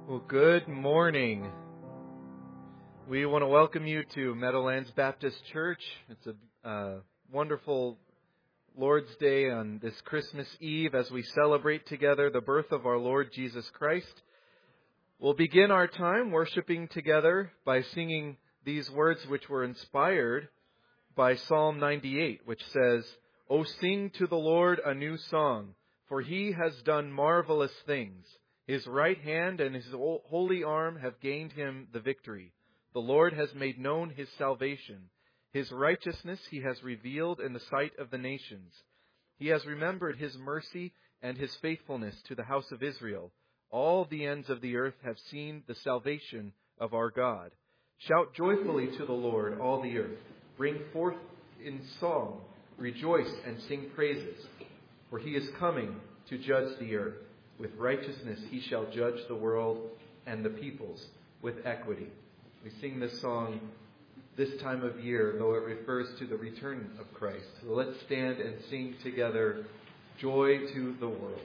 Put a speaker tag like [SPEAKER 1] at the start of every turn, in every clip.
[SPEAKER 1] Well, good morning. We want to welcome you to Meadowlands Baptist Church. It's a wonderful Lord's Day on this Christmas Eve as we celebrate together the birth of our Lord Jesus Christ. We'll begin our time worshiping together by singing these words which were inspired by Psalm 98, which says, "O sing to the Lord a new song, for He has done marvelous things. His right hand and His holy arm have gained Him the victory. The Lord has made known His salvation. His righteousness He has revealed in the sight of the nations. He has remembered His mercy and His faithfulness to the house of Israel. All the ends of the earth have seen the salvation of our God. Shout joyfully to the Lord, all the earth. Bring forth in song, rejoice and sing praises. For He is coming to judge the earth. With righteousness He shall judge the world and the peoples with equity." We sing this song this time of year, though it refers to the return of Christ. So let's stand and sing together, "Joy to the World."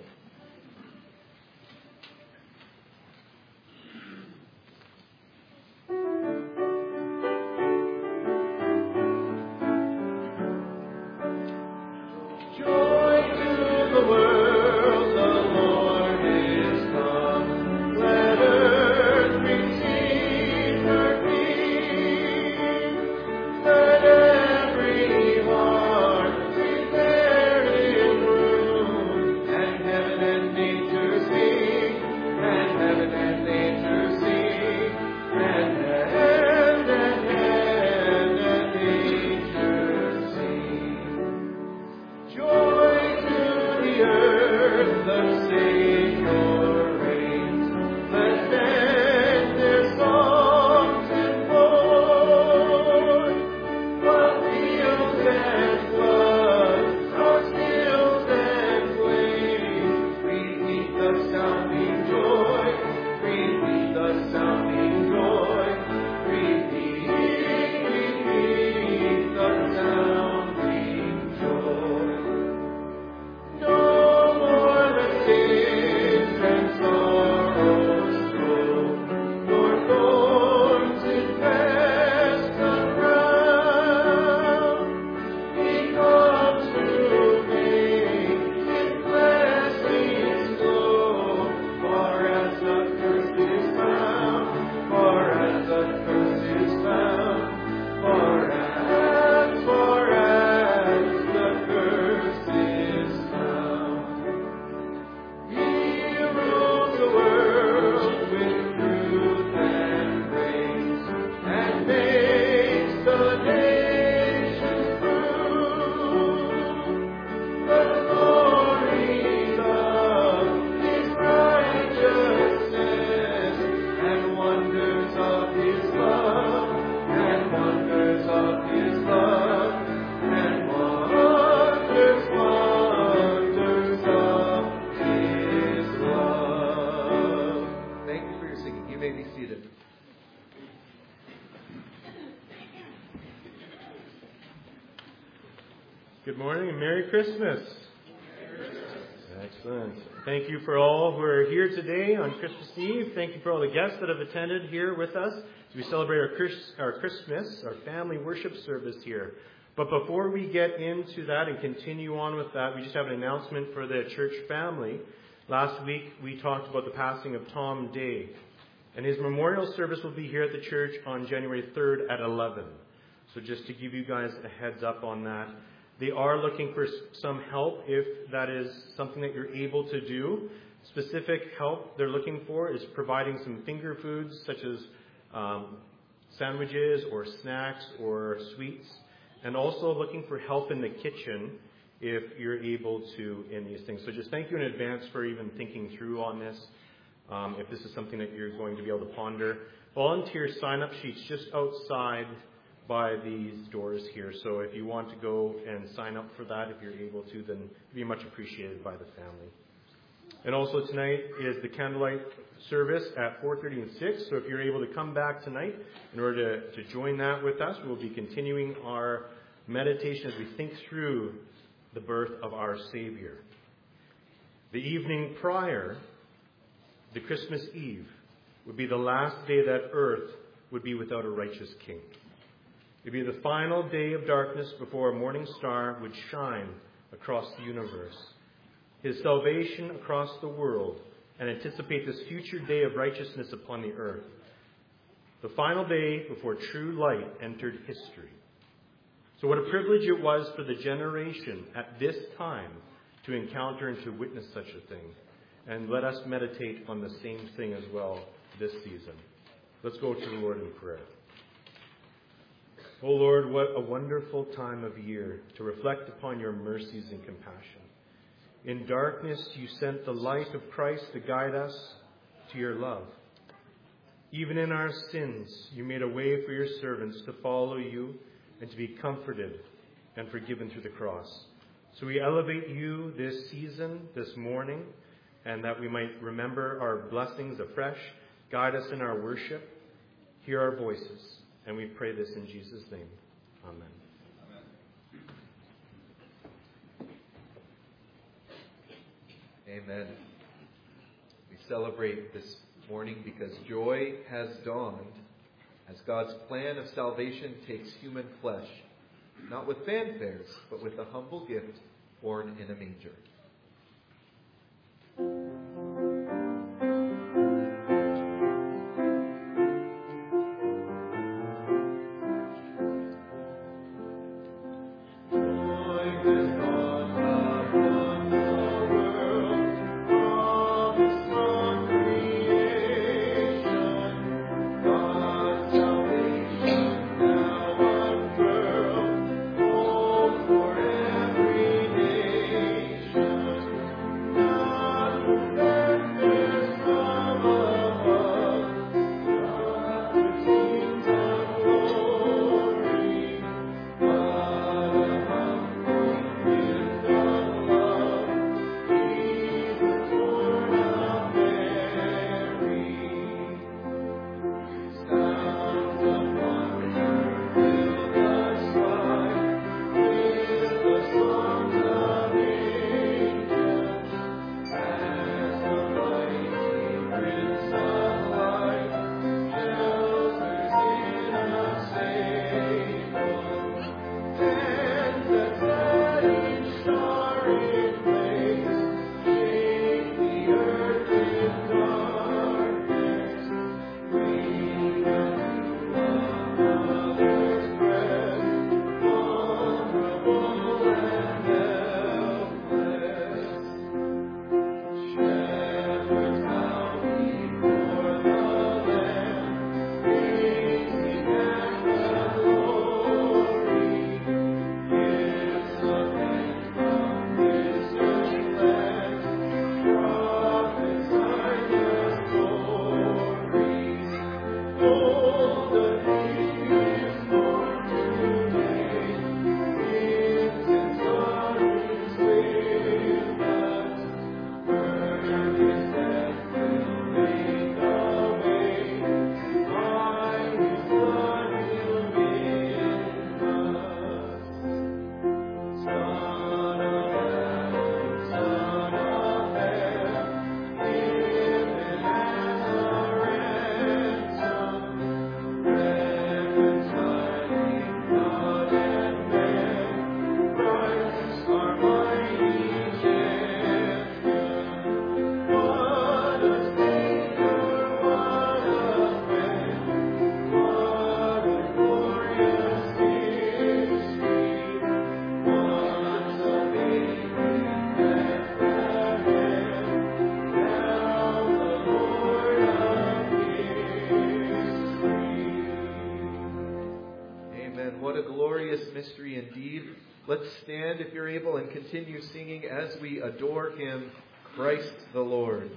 [SPEAKER 2] Good morning and Merry Christmas. Excellent. Thank you for all who are here today on Christmas Eve. Thank you for all the guests that have attended here with us as we celebrate our Christmas, our family worship service here. But before we get into that and continue on with that, we just have an announcement for the church family. Last week we talked about the passing of Tom Day, and his memorial service will be here at the church on January 3rd at 11. So just to give you guys a heads up on that. They are looking for some help if that is something that you're able to do. Specific help they're looking for is providing some finger foods such as sandwiches or snacks or sweets, and also looking for help in the kitchen if you're able to in these things. So just thank you in advance for even thinking through on this, if this is something that you're going to be able to ponder. Volunteer sign-up sheets just outside by these doors here. So if you want to go and sign up for that, if you're able to, then it'd be much appreciated by the family. And also tonight is the candlelight service at 4:30 and 6. So if you're able to come back tonight in order to join that with us, we'll be continuing our meditation as we think through the birth of our Savior. The evening prior, the Christmas Eve, would be the last day that earth would be without a righteous king. It would be the final day of darkness before a morning star would shine across the universe. His salvation across the world, and anticipate this future day of righteousness upon the earth. The final day before true light entered history. So what a privilege it was for the generation at this time to encounter and to witness such a thing. And let us meditate on the same thing as well this season. Let's go to the Lord in prayer. O Lord, what a wonderful time of year to reflect upon your mercies and compassion. In darkness, you sent the light of Christ to guide us to your love. Even in our sins, you made a way for your servants to follow you and to be comforted and forgiven through the cross. So we elevate you this season, this morning, and that we might remember our blessings afresh. Guide us in our worship. Hear our voices. And we pray this in Jesus' name. Amen.
[SPEAKER 1] Amen. We celebrate this morning because joy has dawned as God's plan of salvation takes human flesh, not with fanfares, but with a humble gift born in a manger. Mystery indeed. Let's stand if you're able and continue singing as we adore Him, Christ the Lord.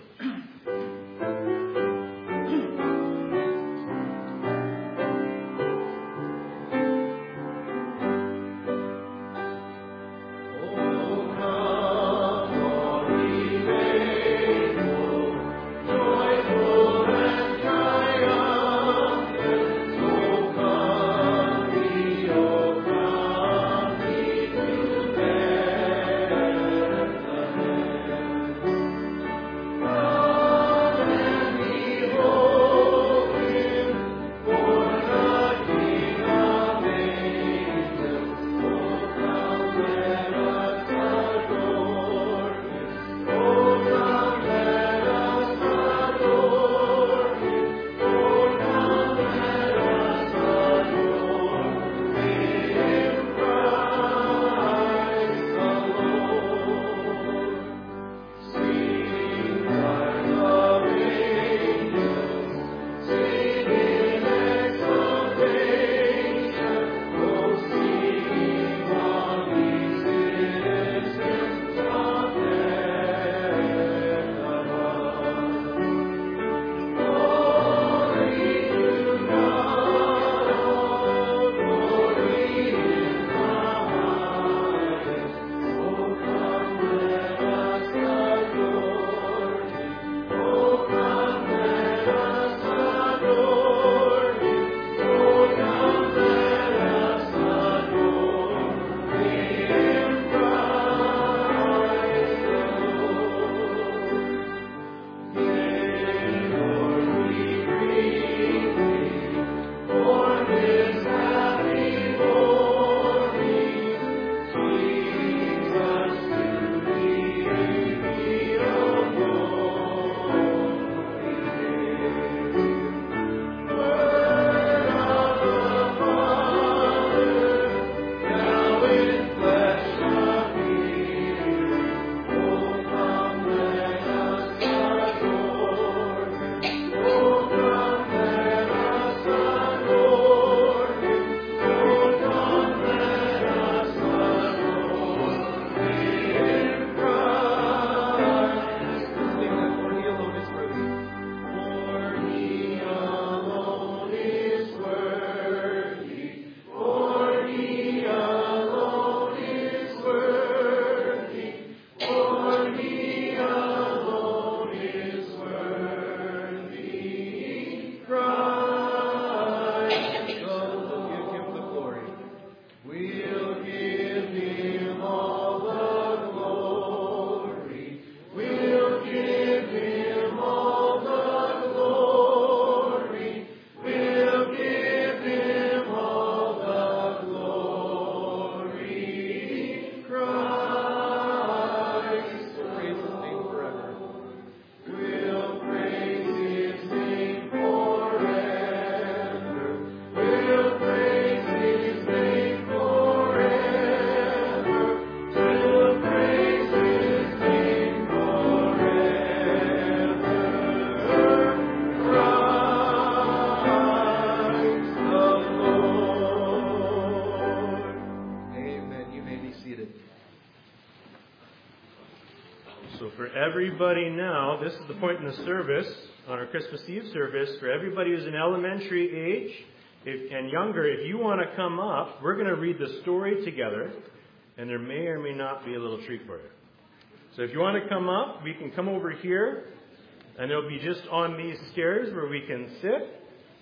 [SPEAKER 2] everybody now, this is the point in the service, on our Christmas Eve service, for everybody who's in elementary age and younger, if you want to come up, we're going to read the story together, and there may or may not be a little treat for you. So if you want to come up, we can come over here, and it'll be just on these stairs where we can sit.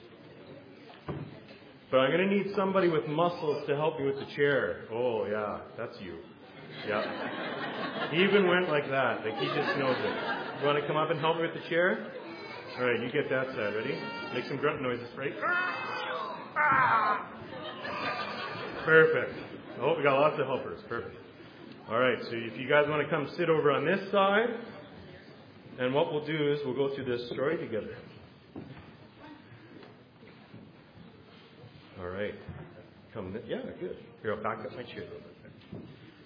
[SPEAKER 2] But I'm going to need somebody with muscles to help me with the chair. Oh, yeah, that's you. Yeah. He even went like that. Like, he just knows it. You want to come up and help me with the chair? All right, you get that side. Ready? Make some grunt noises, right? Perfect. Oh, we got lots of helpers. Perfect. All right, so if you guys want to come sit over on this side, and what we'll do is we'll go through this story together. All right. Yeah, good. Here, I'll back up my chair a little bit.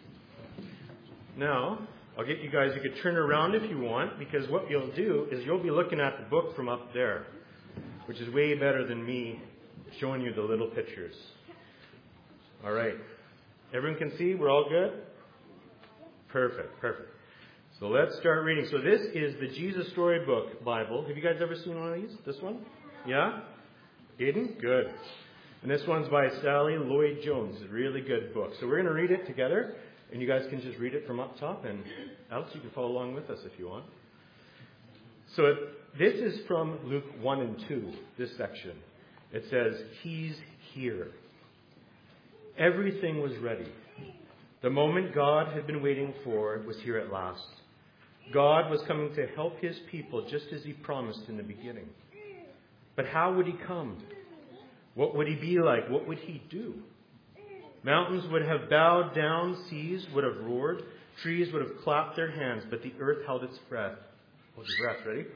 [SPEAKER 2] Now, I'll get you guys, you could turn around if you want, because what you'll do is you'll be looking at the book from up there, which is way better than me showing you the little pictures. All right. Everyone can see? We're all good? Perfect. So let's start reading. So this is the Jesus Storybook Bible. Have you guys ever seen one of these? This one? Yeah? Aiden? Good. And this one's by Sally Lloyd-Jones. It's a really good book. So we're going to read it together, and you guys can just read it from up top. And Alex, you can follow along with us if you want. So this is from Luke 1 and 2, this section. It says, He's here. Everything was ready. The moment God had been waiting for was here at last. God was coming to help His people just as He promised in the beginning. But how would He come? What would He be like? What would He do? Mountains would have bowed down, seas would have roared, trees would have clapped their hands, but the earth held its breath. Hold your breath, ready?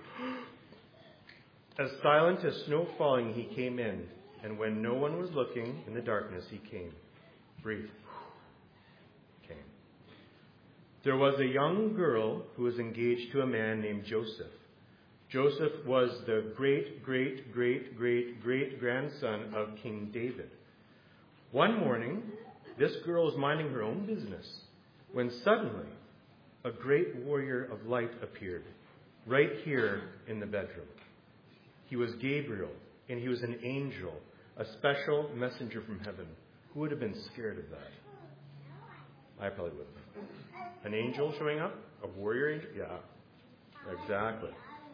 [SPEAKER 2] As silent as snow falling, He came in, and when no one was looking in the darkness, He came. Breathe. Came. There was a young girl who was engaged to a man named Joseph. Joseph was the great-great-great-great-great-grandson of King David. One morning, this girl was minding her own business when suddenly a great warrior of light appeared right here in the bedroom. He was Gabriel, and he was an angel, a special messenger from heaven. Who would have been scared of that? I probably would have. An angel showing up? A warrior angel? Yeah, exactly.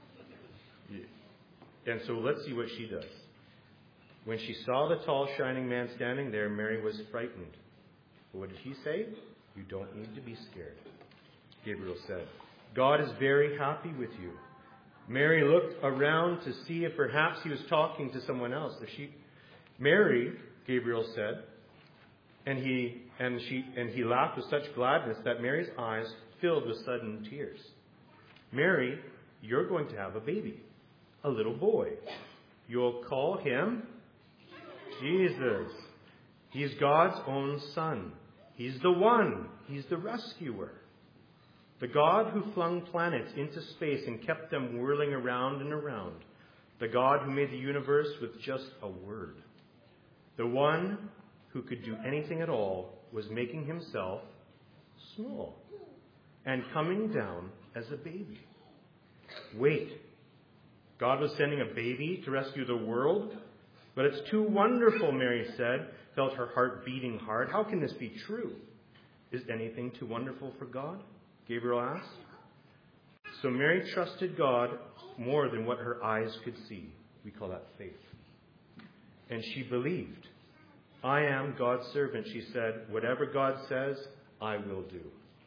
[SPEAKER 2] And so let's see what she does. When she saw the tall, shining man standing there, Mary was frightened. But what did he say? You don't need to be scared. Gabriel said, God is very happy with you. Mary looked around to see if perhaps he was talking to someone else. Mary, Gabriel said, and he laughed with such gladness that Mary's eyes filled with sudden tears. Mary, you're going to have a baby, a little boy. You'll call him Jesus. He's God's own son. He's the one. He's the rescuer. The God who flung planets into space and kept them whirling around and around. The God who made the universe with just a word. The one who could do anything at all was making himself small and coming down as a baby. Wait. God was sending a baby to rescue the world? But it's too wonderful, Mary said, felt her heart beating hard. How can this be true? Is anything too wonderful for God? Gabriel asked. So Mary trusted God more than what her eyes could see. We call that faith. And she believed. I am God's servant, she said. Whatever God says, I will do.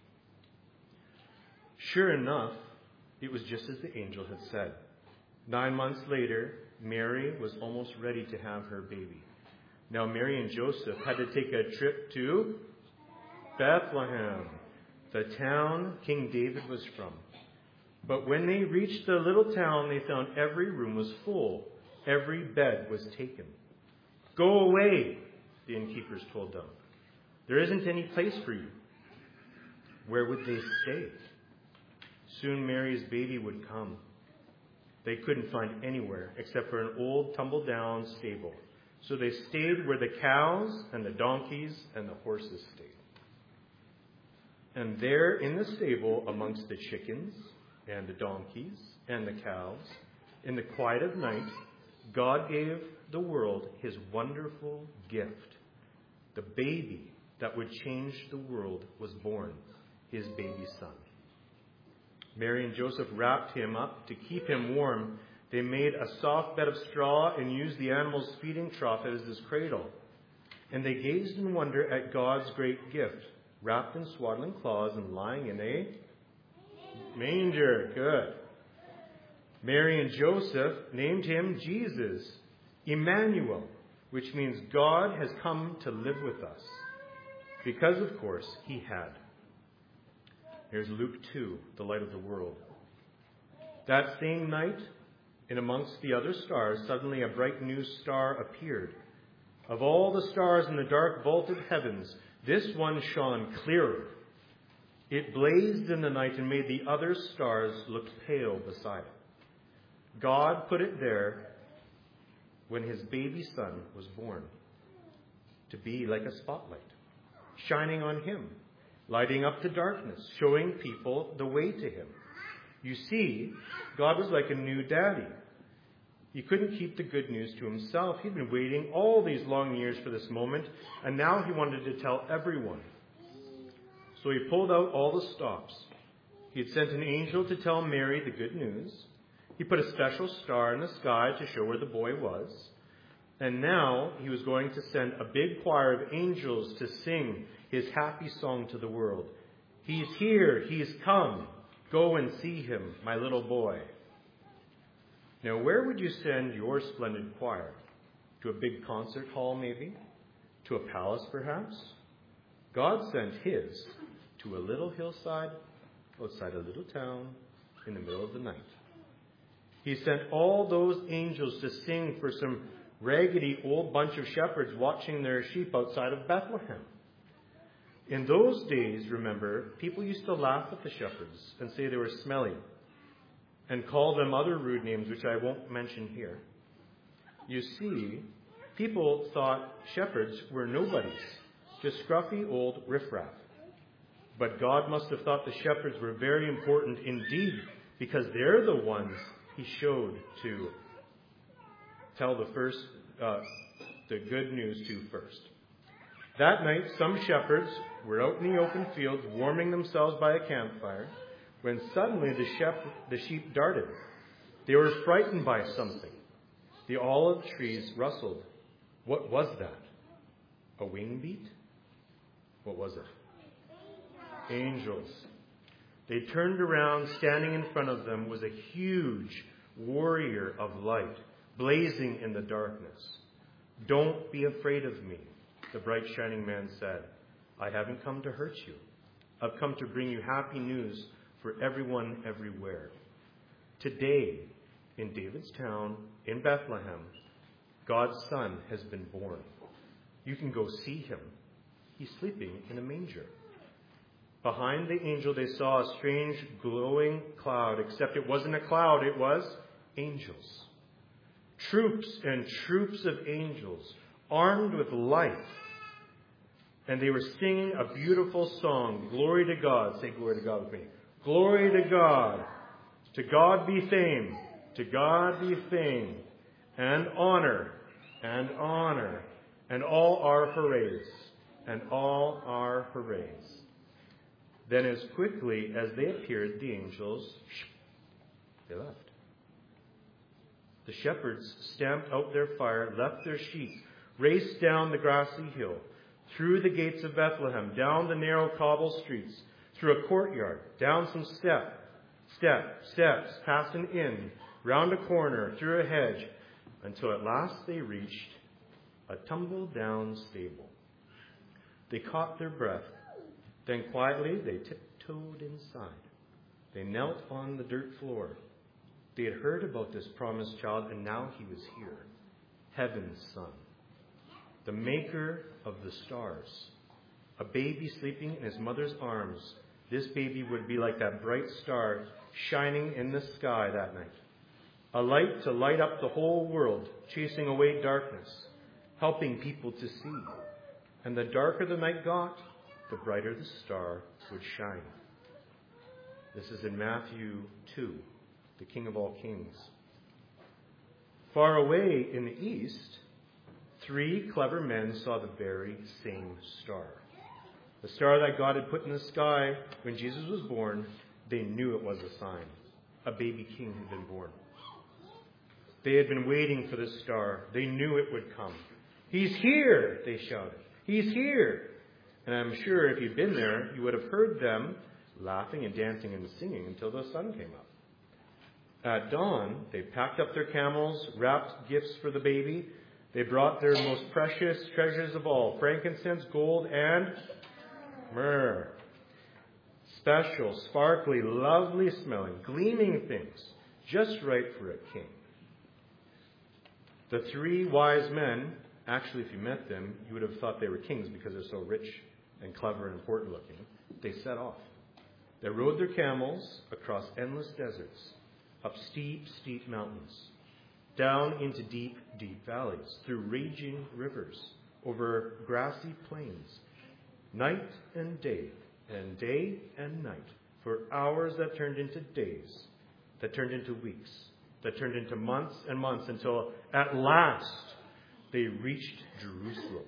[SPEAKER 2] Sure enough, it was just as the angel had said. 9 months later, Mary was almost ready to have her baby. Now Mary and Joseph had to take a trip to Bethlehem, the town King David was from. But when they reached the little town, they found every room was full. Every bed was taken. Go away, the innkeepers told them. There isn't any place for you. Where would they stay? Soon Mary's baby would come. They couldn't find anywhere except for an old tumble-down stable. So they stayed where the cows and the donkeys and the horses stayed. And there in the stable, amongst the chickens and the donkeys and the cows. In the quiet of night, God gave the world his wonderful gift. The baby that would change the world was born, his baby son. Mary and Joseph wrapped him up to keep him warm. They made a soft bed of straw and used the animal's feeding trough as his cradle. And they gazed in wonder at God's great gift, wrapped in swaddling cloths and lying in a manger. Good. Mary and Joseph named him Jesus, Emmanuel, which means God has come to live with us. Because, of course, he had. Here's Luke 2, the light of the world. That same night, in amongst the other stars, suddenly a bright new star appeared. Of all the stars in the dark vaulted heavens, this one shone clearer. It blazed in the night and made the other stars look pale beside it. God put it there when his baby son was born, to be like a spotlight, shining on him, lighting up the darkness, showing people the way to him. You see, God was like a new daddy. He couldn't keep the good news to himself. He'd been waiting all these long years for this moment, and now he wanted to tell everyone. So he pulled out all the stops. He had sent an angel to tell Mary the good news. He put a special star in the sky to show where the boy was. And now he was going to send a big choir of angels to sing his happy song to the world. He's here. He's come. Go and see him, my little boy. Now, where would you send your splendid choir? To a big concert hall, maybe? To a palace, perhaps? God sent his to a little hillside outside a little town in the middle of the night. He sent all those angels to sing for some raggedy old bunch of shepherds watching their sheep outside of Bethlehem. In those days, remember, people used to laugh at the shepherds and say they were smelly and call them other rude names, which I won't mention here. You see, people thought shepherds were nobodies, just scruffy old riffraff. But God must have thought the shepherds were very important indeed, because they're the ones he showed to tell the good news to first. That night, some shepherds were out in the open fields warming themselves by a campfire when suddenly the sheep darted. They were frightened by something. The olive trees rustled. What was that? A wing beat? What was it? Angels. They turned around. Standing in front of them was a huge warrior of light, blazing in the darkness. Don't be afraid of me, the bright shining man said. I haven't come to hurt you. I've come to bring you happy news for everyone everywhere. Today, in David's town, in Bethlehem, God's Son has been born. You can go see him. He's sleeping in a manger. Behind the angel, they saw a strange glowing cloud, except it wasn't a cloud, it was angels. Troops and troops of angels, armed with light. And they were singing a beautiful song, Glory to God. Say glory to God with me. Glory to God. To God be fame. To God be fame. And honor. And honor. And all our hoorays. And all our hoorays. Then as quickly as they appeared, the angels, they left. The shepherds stamped out their fire, left their sheep, raced down the grassy hill, through the gates of Bethlehem, down the narrow cobble streets, through a courtyard, down some steps, past an inn, round a corner, through a hedge, until at last they reached a tumble-down stable. They caught their breath. Then quietly they tiptoed inside. They knelt on the dirt floor. They had heard about this promised child, and now he was here, heaven's son, the maker of the stars, a baby sleeping in his mother's arms. This baby would be like that bright star shining in the sky that night, a light to light up the whole world, chasing away darkness, helping people to see. And the darker the night got, the brighter the star would shine. This is in Matthew 2, the King of all kings. Far away in the east, 3 clever men saw the very same star. The star that God had put in the sky when Jesus was born. They knew it was a sign. A baby king had been born. They had been waiting for this star. They knew it would come. "He's here," they shouted. "He's here." And I'm sure if you'd been there, you would have heard them laughing and dancing and singing until the sun came up. At dawn, they packed up their camels, wrapped gifts for the baby. They brought their most precious treasures of all, frankincense, gold, and myrrh. Special, sparkly, lovely smelling, gleaming things, just right for a king. The 3 wise men, actually, if you met them, you would have thought they were kings because they're so rich and clever and important looking. They set off. They rode their camels across endless deserts, up steep, steep mountains, down into deep, deep valleys, through raging rivers, over grassy plains, night and day and night, for hours that turned into days, that turned into weeks, that turned into months and months, until at last they reached Jerusalem.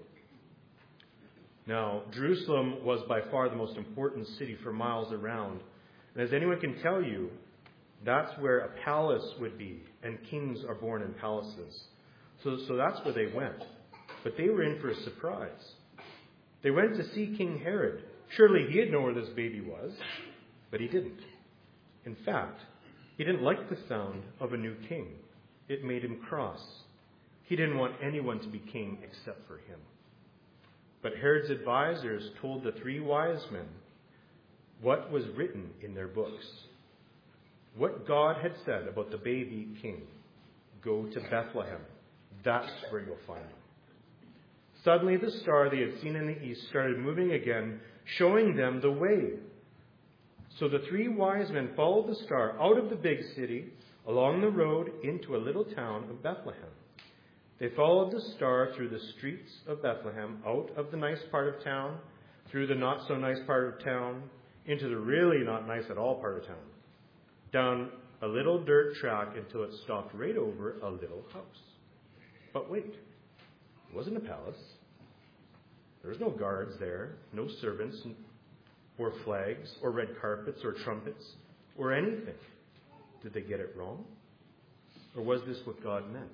[SPEAKER 2] Now, Jerusalem was by far the most important city for miles around. And as anyone can tell you, that's where a palace would be, and kings are born in palaces. So that's where they went. But they were in for a surprise. They went to see King Herod. Surely he'd know where this baby was, but he didn't. In fact, he didn't like the sound of a new king. It made him cross. He didn't want anyone to be king except for him. But Herod's advisors told the 3 wise men what was written in their books. What God had said about the baby king. Go to Bethlehem. That's where you'll find him. Suddenly the star they had seen in the east started moving again, showing them the way. So the 3 wise men followed the star out of the big city, along the road into a little town of Bethlehem. They followed the star through the streets of Bethlehem, out of the nice part of town, through the not so nice part of town, into the really not nice at all part of town, down a little dirt track until it stopped right over a little house. But wait, it wasn't a palace. There was no guards there, no servants, or flags, or red carpets, or trumpets, or anything. Did they get it wrong? Or was this what God meant?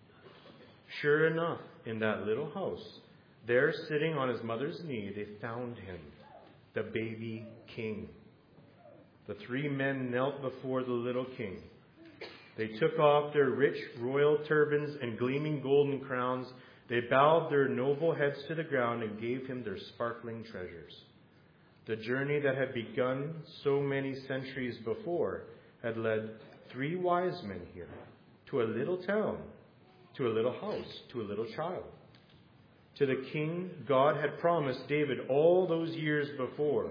[SPEAKER 2] Sure enough, in that little house, there sitting on his mother's knee, they found him, the baby king. The 3 men knelt before the little king. They took off their rich royal turbans and gleaming golden crowns. They bowed their noble heads to the ground and gave him their sparkling treasures. The journey that had begun so many centuries before had led 3 wise men here, to a little town, to a little house, to a little child, to the king God had promised David all those years before.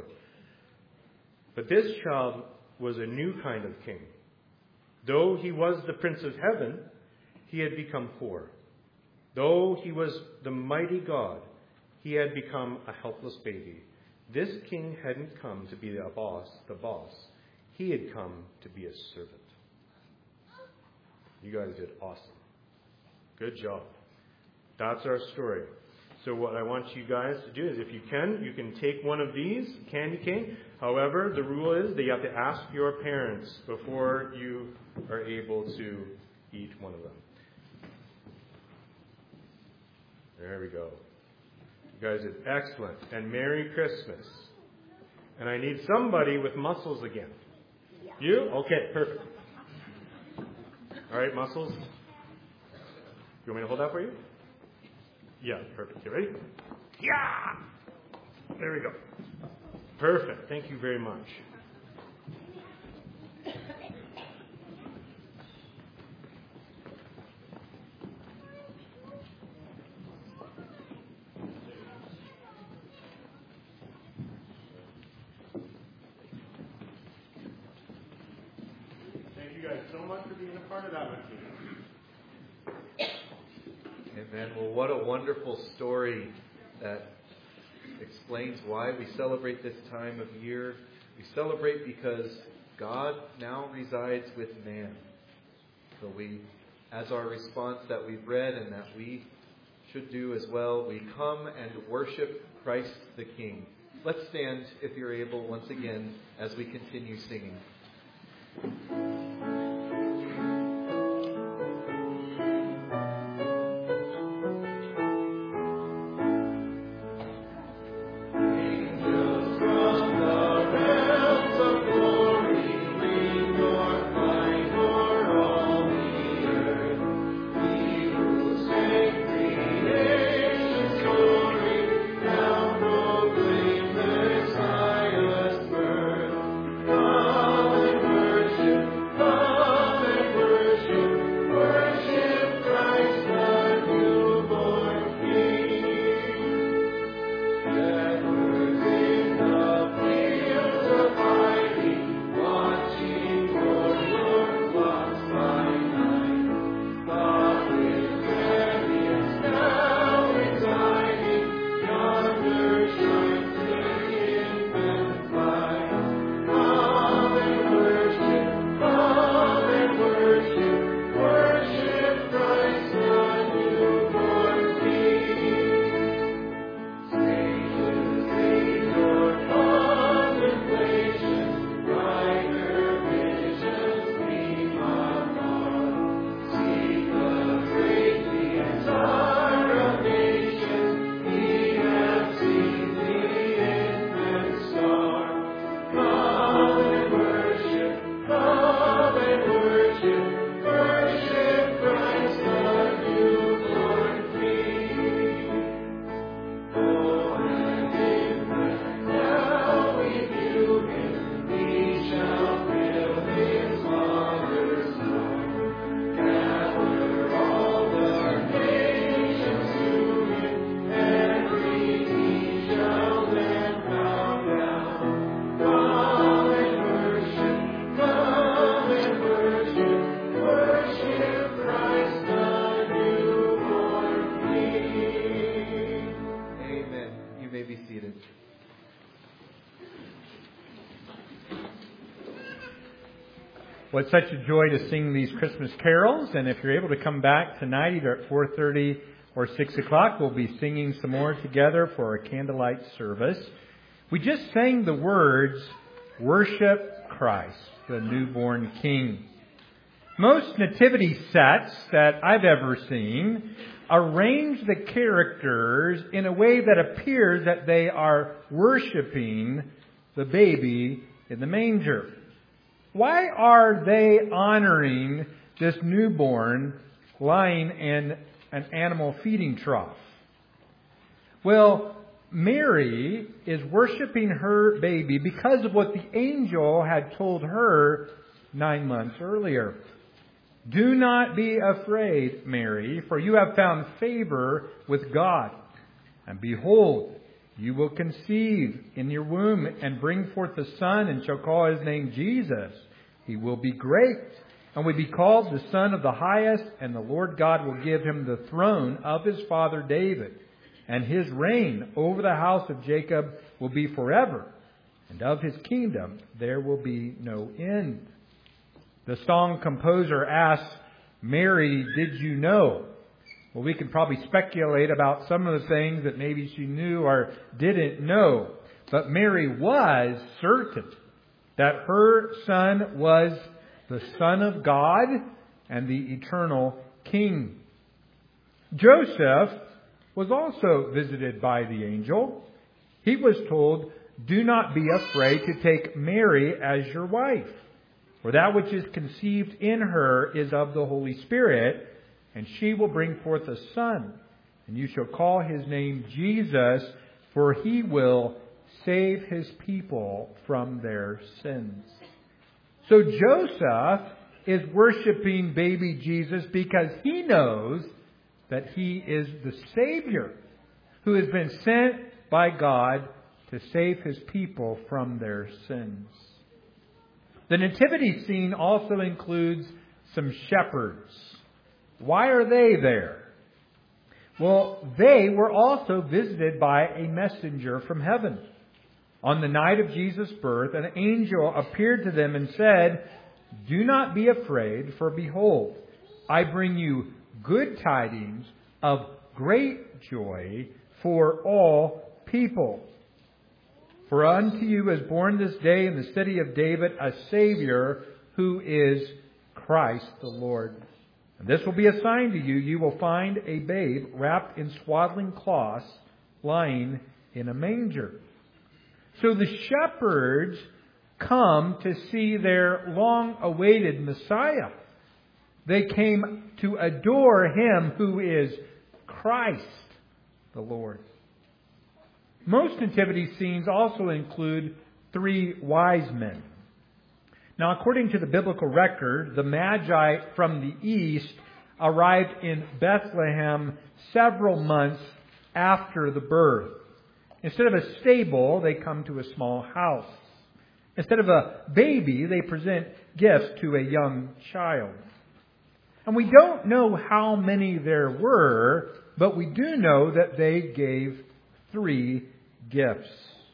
[SPEAKER 2] But this child was a new kind of king. Though he was the Prince of Heaven, he had become poor. Though he was the mighty God, he had become a helpless baby. This king hadn't come to be the boss. He had come to be a servant. You guys did awesome. Good job. That's our story. So what I want you guys to do is, if you can take one of these candy cane. However, the rule is that you have to ask your parents before you are able to eat one of them. There we go. You guys did excellent. And Merry Christmas. And I need somebody with muscles again. Yeah. You? Okay, perfect. All right, muscles. You want me to hold that for you? Yeah, perfect. You ready? Yeah! There we go. Perfect. Thank you very much. Thank you guys so much for being a part of that with me.
[SPEAKER 1] Amen. Well, what a wonderful story that explains why we celebrate this time of year. We celebrate because God now resides with man. So we, as our response that we've read and that we should do as well, we come and worship Christ the King. Let's stand, if you're able, once again, as we continue singing.
[SPEAKER 3] Well, it's such a joy to sing these Christmas carols, and if you're able to come back tonight, either at 4:30 or 6 o'clock, we'll be singing some more together for a candlelight service. We just sang the words, "Worship Christ, the newborn King." Most nativity sets that I've ever seen arrange the characters in a way that appears that they are worshiping the baby in the manger. Why are they honoring this newborn lying in an animal feeding trough? Well, Mary is worshiping her baby because of what the angel had told her 9 months earlier. "Do not be afraid, Mary, for you have found favor with God. And behold, you will conceive in your womb and bring forth a son and shall call his name Jesus. He will be great and will be called the Son of the Highest, and the Lord God will give him the throne of his father David. And his reign over the house of Jacob will be forever, and of his kingdom there will be no end." The song composer asks, "Mary, did you know?" Well, we can probably speculate about some of the things that maybe she knew or didn't know. But Mary was certain that her son was the Son of God and the eternal King. Joseph was also visited by the angel. He was told, "Do not be afraid to take Mary as your wife, for that which is conceived in her is of the Holy Spirit, and she will bring forth a son, and you shall call his name Jesus, for he will save his people from their sins." So Joseph is worshiping baby Jesus because he knows that he is the Savior who has been sent by God to save his people from their sins. The nativity scene also includes some shepherds. Why are they there? Well, they were also visited by a messenger from heaven. On the night of Jesus' birth, an angel appeared to them and said, "Do not be afraid, for behold, I bring you good tidings of great joy for all people. For unto you is born this day in the city of David a Savior, who is Christ the Lord. And this will be a sign to you. You will find a babe wrapped in swaddling cloths, lying in a manger." So the shepherds come to see their long-awaited Messiah. They came to adore Him who is Christ the Lord. Most nativity scenes also include 3 wise men. Now, according to the biblical record, the Magi from the east arrived in Bethlehem several months after the birth. Instead of a stable, they come to a small house. Instead of a baby, they present gifts to a young child. And we don't know how many there were, but we do know that they gave 3 gifts.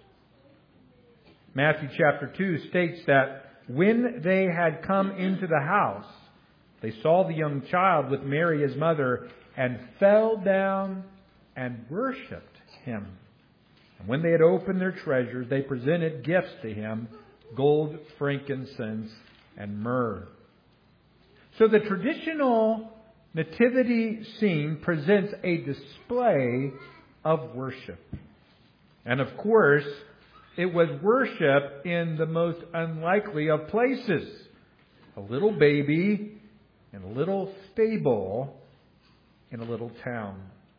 [SPEAKER 3] Matthew chapter 2 states that when they had come into the house, they saw the young child with Mary his mother and fell down and worshipped Him. And when they had opened their treasures, they presented gifts to Him, gold, frankincense, and myrrh. So the traditional nativity scene presents a display of worship. And of course, it was worship in the most unlikely of places. A little baby in a little stable in a little town.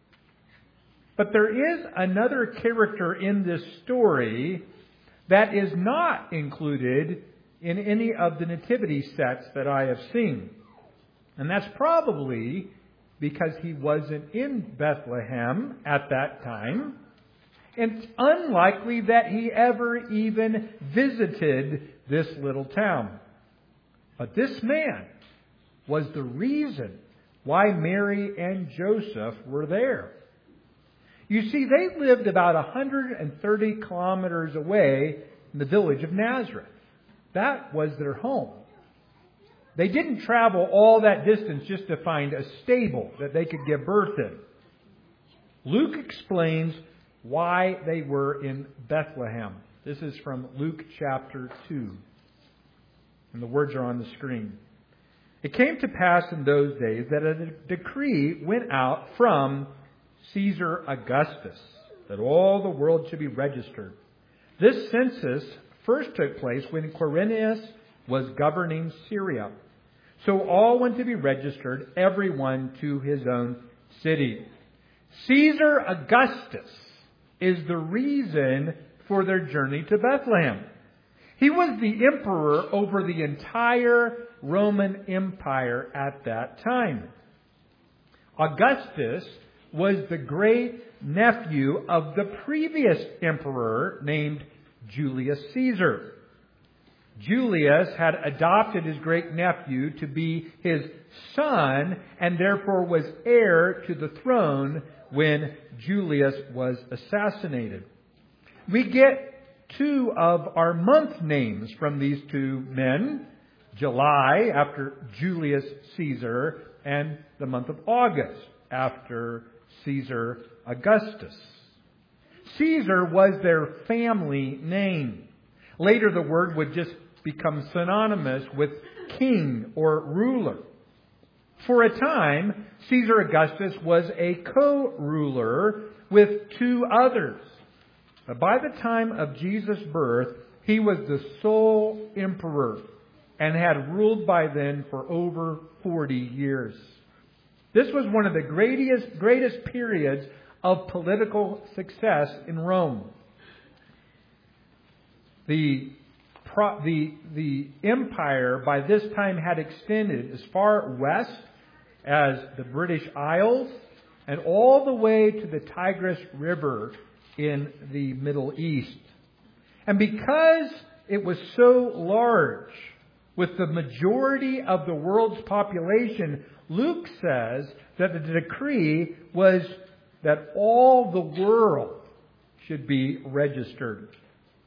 [SPEAKER 3] But there is another character in this story that is not included in any of the nativity sets that I have seen. And that's probably because he wasn't in Bethlehem at that time. It's unlikely that he ever even visited this little town. But this man was the reason why Mary and Joseph were there. You see, they lived about 130 kilometers away in the village of Nazareth. That was their home. They didn't travel all that distance just to find a stable that they could give birth in. Luke explains why they were in Bethlehem. This is from Luke chapter 2. And the words are on the screen. It came to pass in those days that a decree went out from Caesar Augustus that all the world should be registered. This census first took place when Quirinius was governing Syria. So all went to be registered, everyone to his own city. Caesar Augustus is the reason for their journey to Bethlehem. He was the emperor over the entire Roman Empire at that time. Augustus was the great nephew of the previous emperor named Julius Caesar. Julius had adopted his great nephew to be his son and therefore was heir to the throne when Julius was assassinated. We get 2 of our month names from these 2 men. July, after Julius Caesar, and the month of August, after Caesar Augustus. Caesar was their family name. Later, the word would just become synonymous with king or ruler. For a time, Caesar Augustus was a co-ruler with 2 others. But by the time of Jesus' birth, he was the sole emperor and had ruled by then for over 40 years. This was one of the greatest periods of political success in Rome. The empire by this time had extended as far west as the British Isles and all the way to the Tigris River in the Middle East. And because it was so large, with the majority of the world's population, Luke says that the decree was that all the world should be registered.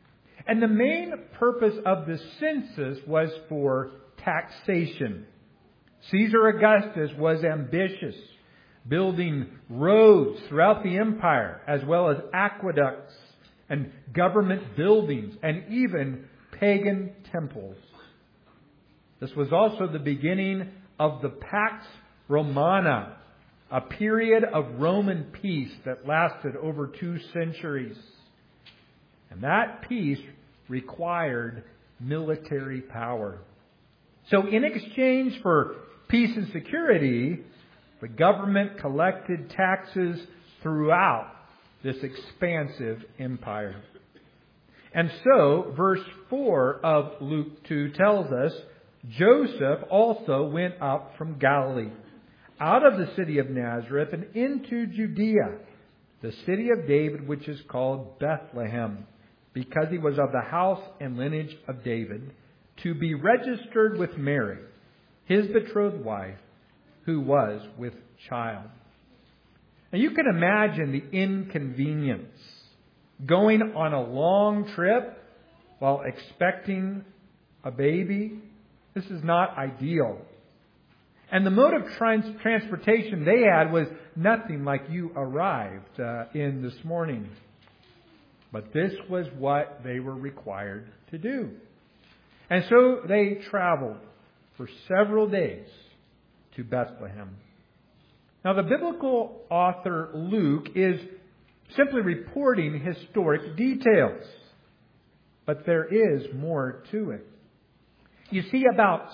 [SPEAKER 3] And the main purpose of the census was for taxation. Caesar Augustus was ambitious, building roads throughout the empire, as well as aqueducts and government buildings, and even pagan temples. This was also the beginning of the Pax Romana, a period of Roman peace that lasted over 2 centuries. And that peace required military power. So in exchange for peace and security, the government collected taxes throughout this expansive empire. And so, verse 4 of Luke 2 tells us, Joseph also went up from Galilee, out of the city of Nazareth, and into Judea, the city of David, which is called Bethlehem, because he was of the house and lineage of David, to be registered with Mary, his betrothed wife, who was with child. Now you can imagine the inconvenience going on a long trip while expecting a baby. This is not ideal. And the mode of transportation they had was nothing like you arrived in this morning. But this was what they were required to do. And so they traveled for several days to Bethlehem. Now the biblical author Luke is simply reporting historic details. But there is more to it. You see, about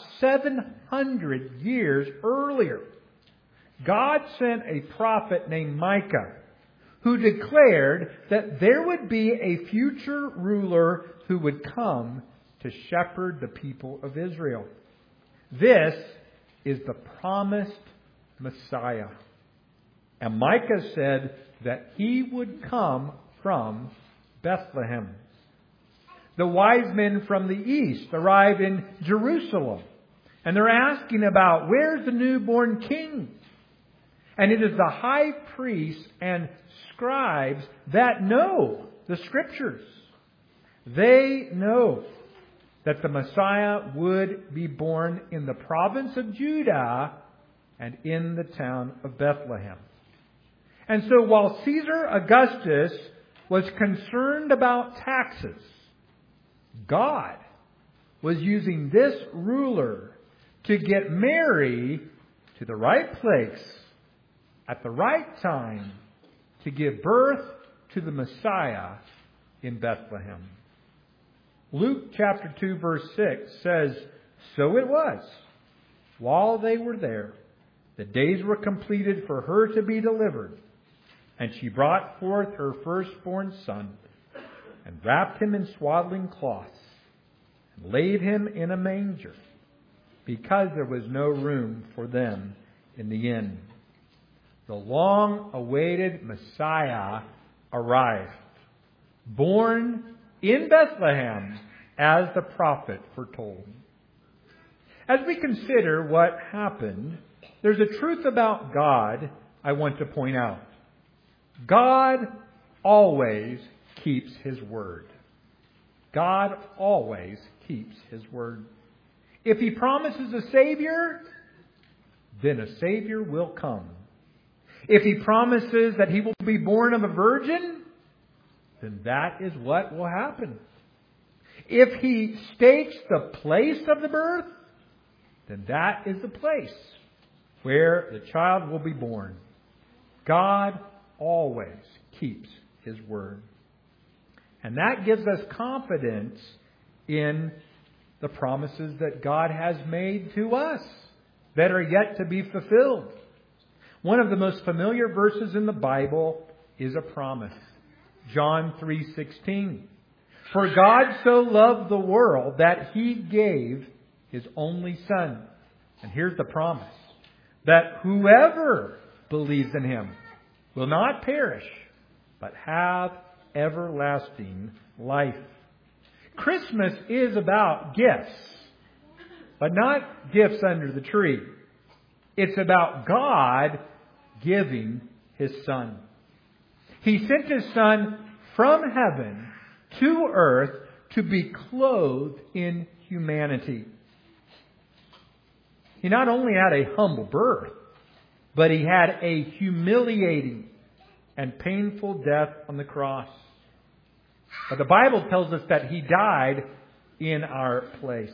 [SPEAKER 3] 700 years earlier, God sent a prophet named Micah who declared that there would be a future ruler who would come to shepherd the people of Israel. This is the promised Messiah. And Micah said that he would come from Bethlehem. The wise men from the east arrive in Jerusalem. And they're asking about, where's the newborn king? And it is the high priests and scribes that know the Scriptures. They know that the Messiah would be born in the province of Judah and in the town of Bethlehem. And so while Caesar Augustus was concerned about taxes, God was using this ruler to get Mary to the right place at the right time to give birth to the Messiah in Bethlehem. Luke chapter 2 verse 6 says, "So it was, while they were there, the days were completed for her to be delivered, and she brought forth her firstborn son, and wrapped him in swaddling cloths, and laid him in a manger, because there was no room for them in the inn." The long-awaited Messiah arrived, born in Bethlehem as the prophet foretold. As we consider what happened, there's a truth about God I want to point out. God always keeps His word. God always keeps His word. If He promises a Savior, then a Savior will come. If He promises that He will be born of a virgin, then that is what will happen. If He states the place of the birth, then that is the place where the child will be born. God always keeps His word. And that gives us confidence in the promises that God has made to us that are yet to be fulfilled. One of the most familiar verses in the Bible is a promise. John 3:16. "For God so loved the world that He gave His only Son." And here's the promise. "That whoever believes in Him will not perish, but have everlasting life." Christmas is about gifts, but not gifts under the tree. It's about God giving His Son. He sent His Son from heaven to earth to be clothed in humanity. He not only had a humble birth, but He had a humiliating and painful death on the cross. But the Bible tells us that He died in our place.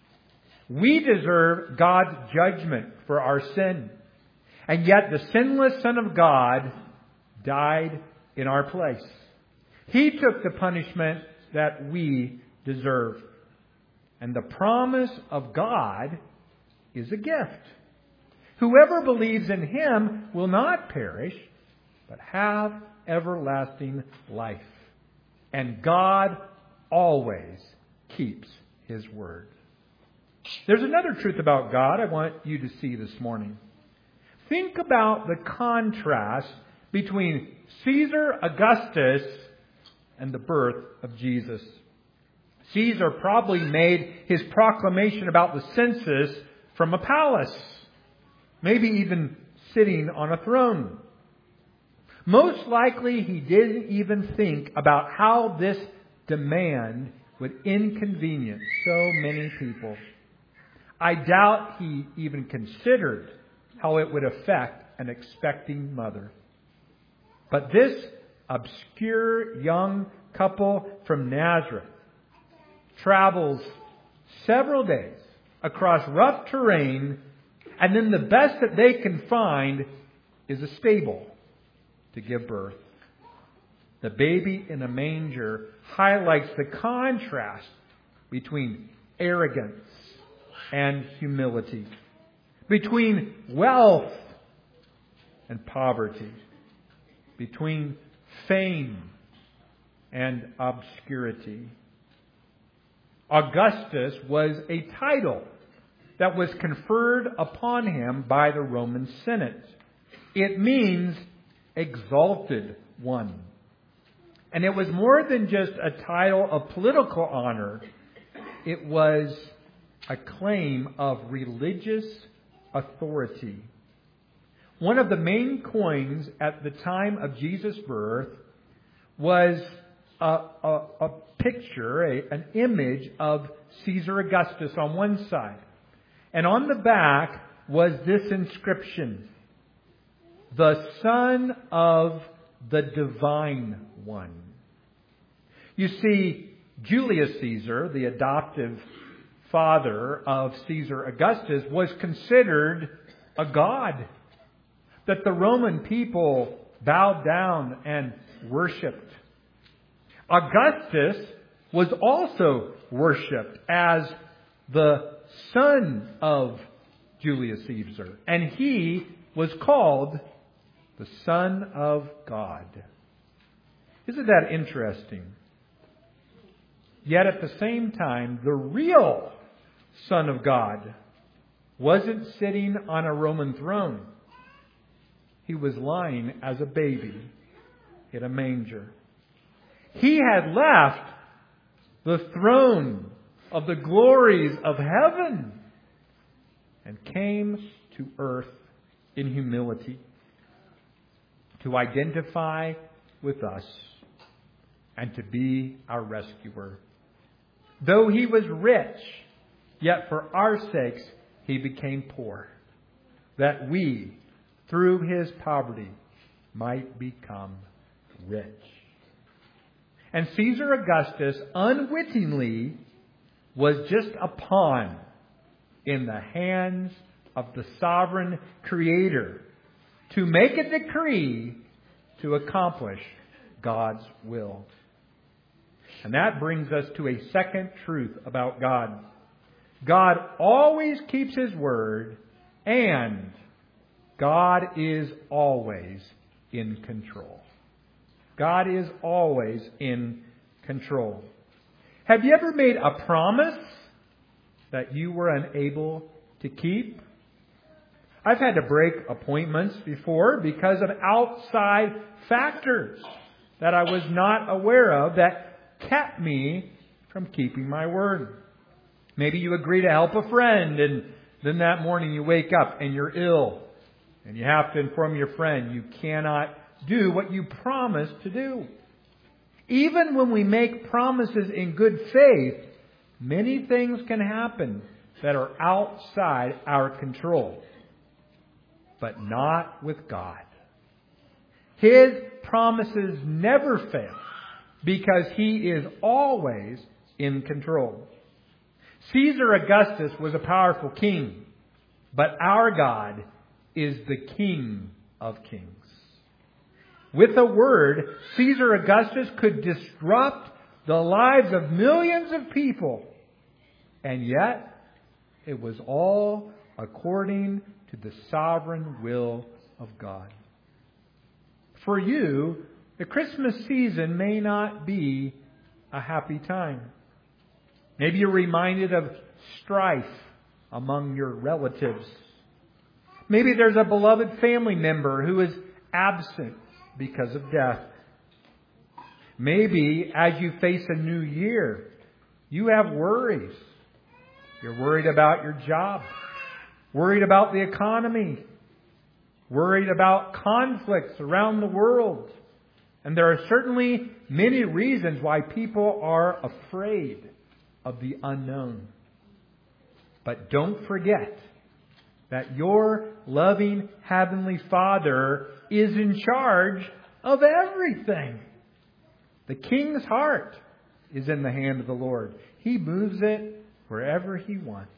[SPEAKER 3] We deserve God's judgment for our sin. And yet the sinless Son of God died in our place. He took the punishment that we deserve. And the promise of God is a gift. Whoever believes in Him will not perish, but have everlasting life. And God always keeps His word. There's another truth about God I want you to see this morning. Think about the contrast between Caesar Augustus and the birth of Jesus. Caesar probably made his proclamation about the census from a palace, maybe even sitting on a throne. Most likely he didn't even think about how this demand would inconvenience so many people. I doubt he even considered how it would affect an expecting mother. But this obscure young couple from Nazareth travels several days across rough terrain, and then the best that they can find is a stable to give birth. The baby in a manger highlights the contrast between arrogance and humility, between wealth and poverty, between fame and obscurity. Augustus was a title that was conferred upon him by the Roman Senate. It means exalted one. And it was more than just a title of political honor. It was a claim of religious authority. One of the main coins at the time of Jesus' birth was a picture, an image of Caesar Augustus on one side. And on the back was this inscription: the Son of the Divine One. You see, Julius Caesar, the adoptive father of Caesar Augustus, was considered a god that the Roman people bowed down and worshipped. Augustus was also worshipped as the son of Julius Caesar, and he was called the Son of God. Isn't that interesting? Yet at the same time, the real Son of God wasn't sitting on a Roman throne. He was lying as a baby in a manger. He had left the throne of the glories of heaven and came to earth in humility to identify with us and to be our rescuer. Though He was rich, yet for our sakes He became poor, that we, through His poverty, might become rich. And Caesar Augustus unwittingly was just a pawn in the hands of the sovereign Creator to make a decree to accomplish God's will. And that brings us to a second truth about God. God always keeps His word, and God is always in control. God is always in control. Have you ever made a promise that you were unable to keep? I've had to break appointments before because of outside factors that I was not aware of that kept me from keeping my word. Maybe you agree to help a friend, and then that morning you wake up and you're ill, and you have to inform your friend you cannot do what you promised to do. Even when we make promises in good faith, many things can happen that are outside our control. But not with God. His promises never fail because He is always in control. Caesar Augustus was a powerful king, but our God is the King of Kings. With a word, Caesar Augustus could disrupt the lives of millions of people. And yet, it was all according to the sovereign will of God. For you, the Christmas season may not be a happy time. Maybe you're reminded of strife among your relatives. Maybe there's a beloved family member who is absent because of death. Maybe as you face a new year, you have worries. You're worried about your job, worried about the economy, worried about conflicts around the world. And there are certainly many reasons why people are afraid of the unknown. But don't forget that your loving Heavenly Father is in charge of everything. The king's heart is in the hand of the Lord. He moves it wherever He wants.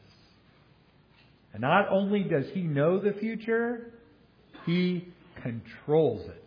[SPEAKER 3] And not only does He know the future, He controls it.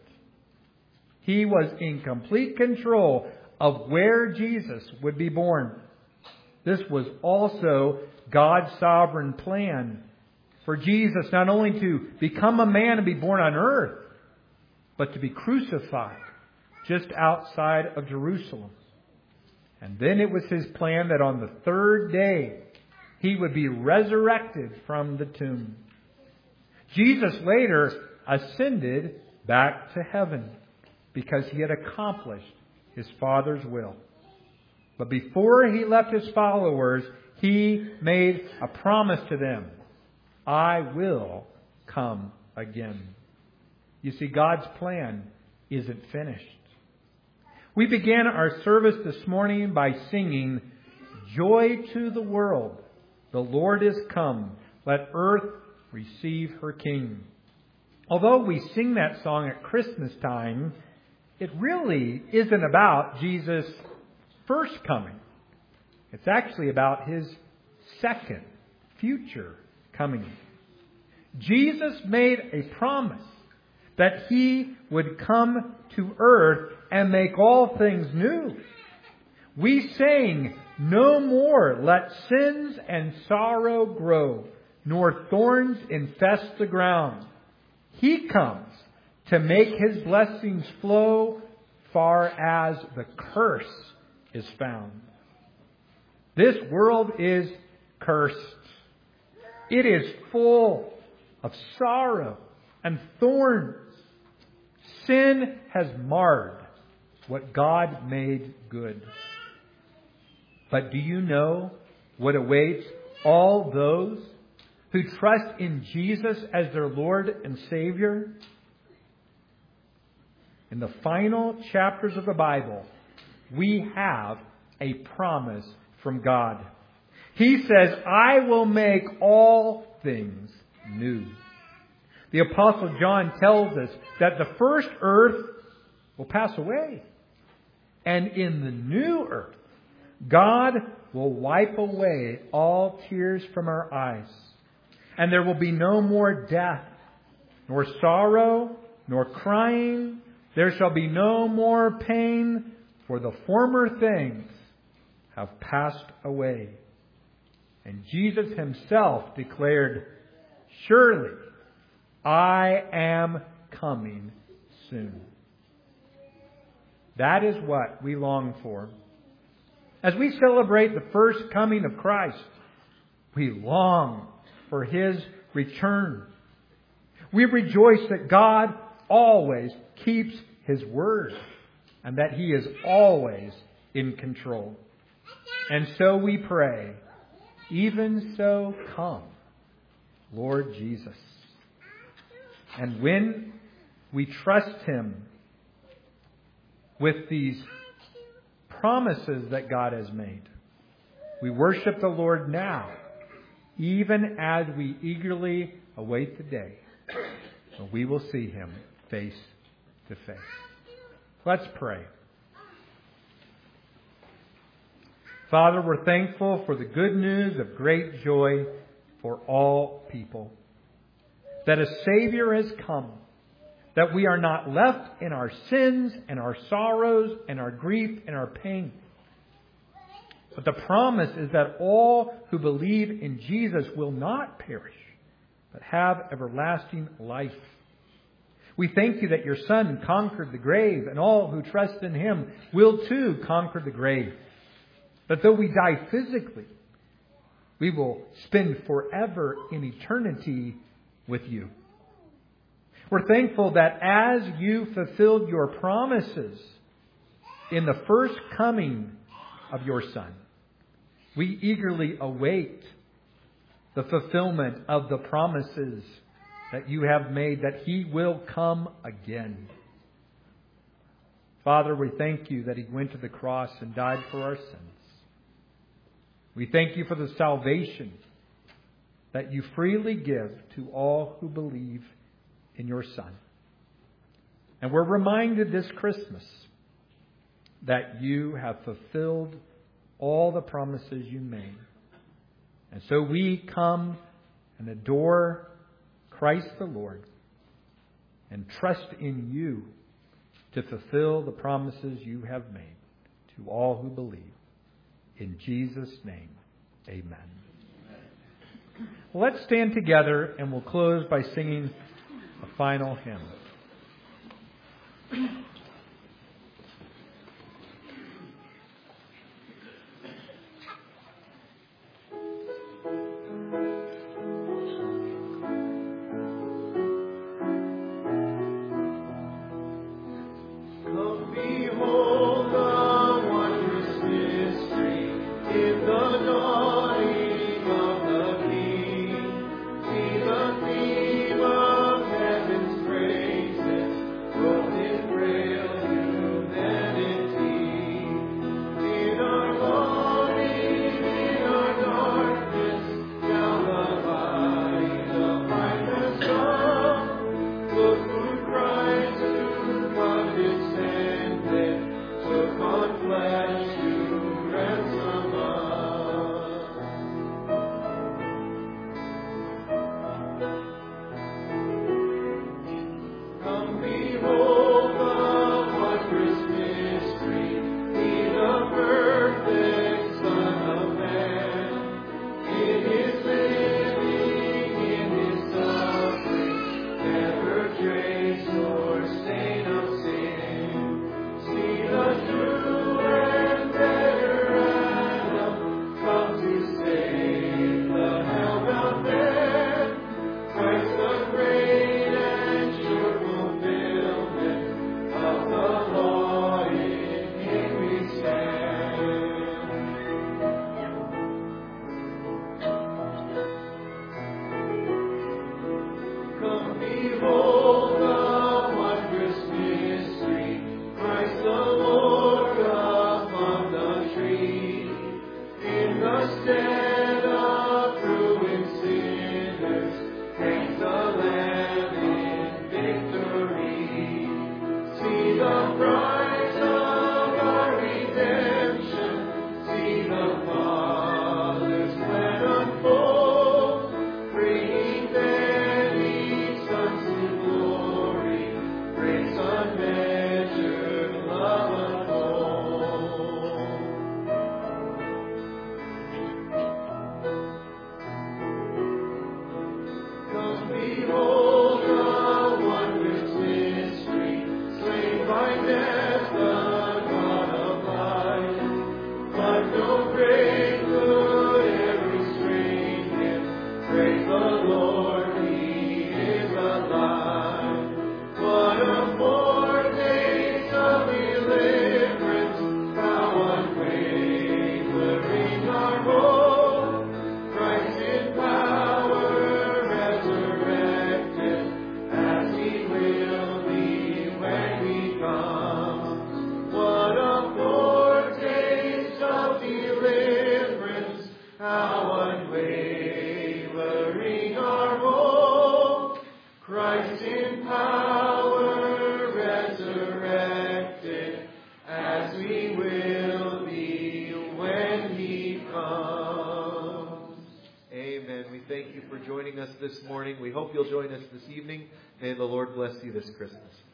[SPEAKER 3] He was in complete control of where Jesus would be born. This was also God's sovereign plan for Jesus not only to become a man and be born on earth, but to be crucified just outside of Jerusalem. And then it was His plan that on the third day He would be resurrected from the tomb. Jesus later ascended back to heaven because He had accomplished His Father's will. But before He left His followers, He made a promise to them. I will come again. You see, God's plan isn't finished. We began our service this morning by singing, Joy to the world, the Lord is come, let earth receive her King. Although we sing that song at Christmas time, it really isn't about Jesus' first coming. It's actually about His second, future coming. Jesus made a promise that He would come to earth and make all things new. We sang, no more let sins and sorrow grow, nor thorns infest the ground. He comes to make His blessings flow far as the curse is found. This world is cursed. It is full of sorrow and thorns. Sin has marred what God made good. But do you know what awaits all those who trust in Jesus as their Lord and Savior? In the final chapters of the Bible, we have a promise from God. He says, I will make all things new. The Apostle John tells us that the first earth will pass away. And in the new earth, God will wipe away all tears from our eyes. And there will be no more death, nor sorrow, nor crying. There shall be no more pain, for the former things have passed away. And Jesus Himself declared, surely I am coming soon. That is what we long for. As we celebrate the first coming of Christ, we long for His return. We rejoice that God always keeps His word and that He is always in control. And so we pray, even so come, Lord Jesus. And when we trust Him with these promises that God has made. We worship the Lord now, even as we eagerly await the day when we will see Him face to face. Let's pray. Father, we're thankful for the good news of great joy for all people. That a Savior has come. That we are not left in our sins and our sorrows and our grief and our pain. But the promise is that all who believe in Jesus will not perish, but have everlasting life. We thank you that your Son conquered the grave, and all who trust in Him will too conquer the grave. That though we die physically, we will spend forever in eternity with you. We're thankful that as you fulfilled your promises in the first coming of your Son, we eagerly await the fulfillment of the promises that you have made, that He will come again. Father, we thank you that He went to the cross and died for our sins. We thank you for the salvation that you freely give to all who believe in your Son. And we're reminded this Christmas that you have fulfilled all the promises you made. And so we come and adore Christ the Lord and trust in you to fulfill the promises you have made to all who believe. In Jesus' name, amen. Well, let's stand together and we'll close by singing a final hymn.
[SPEAKER 1] this morning. We hope you'll join us this evening. May the Lord bless you this Christmas.